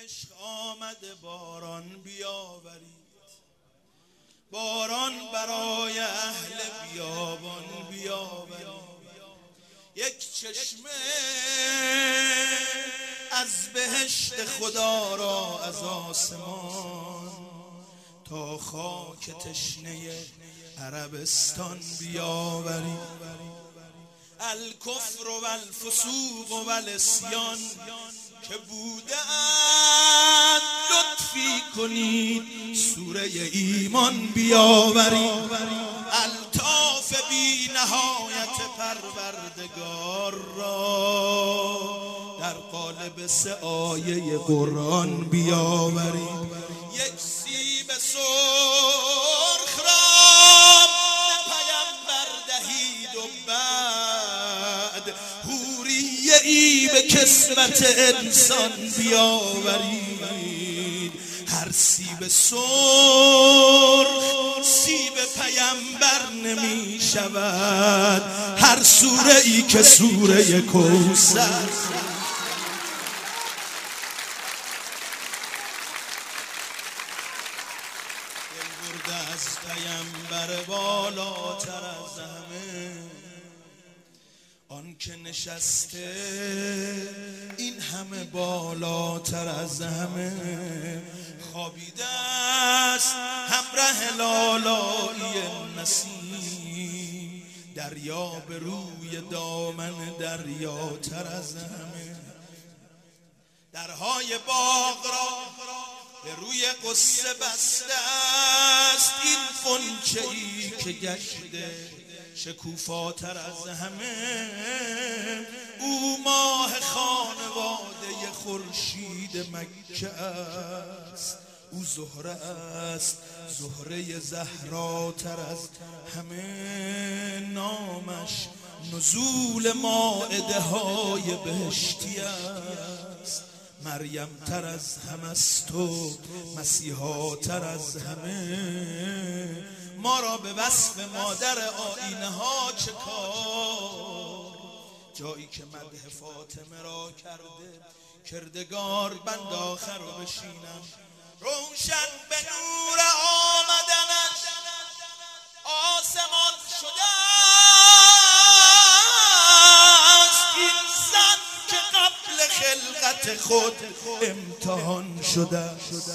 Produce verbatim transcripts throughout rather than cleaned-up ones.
عشق آمده باران بیاورید، باران برای اهل بیابان بیاورید. یک چشمه از بهشت خدا را از آسمان تا خاک تشنه عربستان بیاورید. الکفر و الفسوق و العصیان که بوده اند لطفی کنید سوره ایمان بیاورید. الطاف بی نهایت پروردگار را در قالب سه آیه قرآن بیاورید. یک سیب سرخ را به پیامبر دهید و بعد حوریه ای به کسوت انسان بیاورید. هر سیب سرخ سیب پیامبر نمی شود، هر سوره ای که سوره کوثر. دل برده از پیامبر بالاتر از همه، آن که نشسته این همه بالاتر از همه. خوابیده است همراه لالایی نسیم، دریا به روی دامن دریاتر از همه. درهای باغ را به روی قصه بسته است این غنچه‌ای که گشته شکوفاتر از همه. او ماه خانواده خورشید مکه است، او زهره است زهره زهراتر از همه. نامش نزول مائده های بهشتی است، مریم تر از همه است و مسیحا تر از همه. ما را به وصف مادر آینه ها چه کار، جایی که مدح فاطمه را کرده کردگار. بند آخر رو بشینم روشن به نور آمدنش آسمان شده است. این زن که قبل خلقت خود امتحان شده.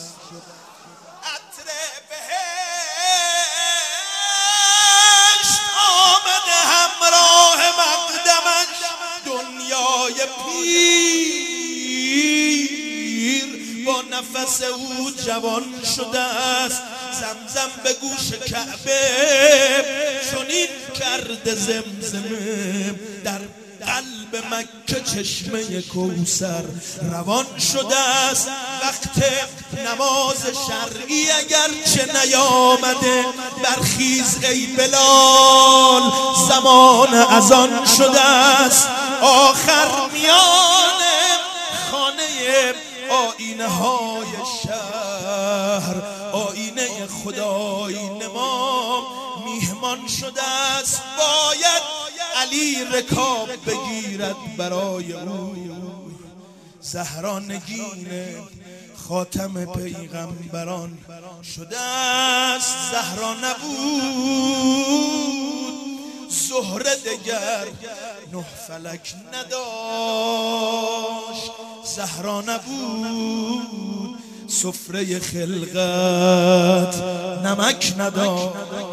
پیر با نفس او جوان شده است. زمزم به گوش کعبه چنین کرده زمزمه، در قلب مکه چشمه کوثر روان شده است. وقت نماز شرعی اگر چه نیامده برخیز ای بلال، زمان اذان شده است. آخر میان خانه آینه های شهر آینه خدای نما میهمان شده است. باید علی رکاب بگیرد برای او، زهرا نگین خاتم پیغمبران شده است. زهرا نبود زهره دگر نه فلک نداشت، زهرا نبود سفره خلقت نمک نداشت.